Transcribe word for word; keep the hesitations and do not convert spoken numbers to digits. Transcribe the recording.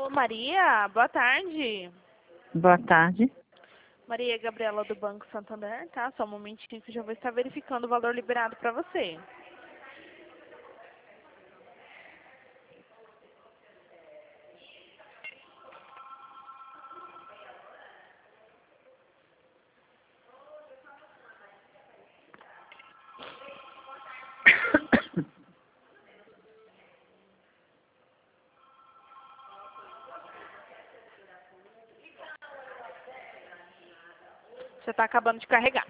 Alô, Maria, boa tarde. Boa tarde. Maria Gabriela do Banco Santander, tá? Só um momentinho que eu já vou estar verificando o valor liberado para você. Você está acabando de carregar.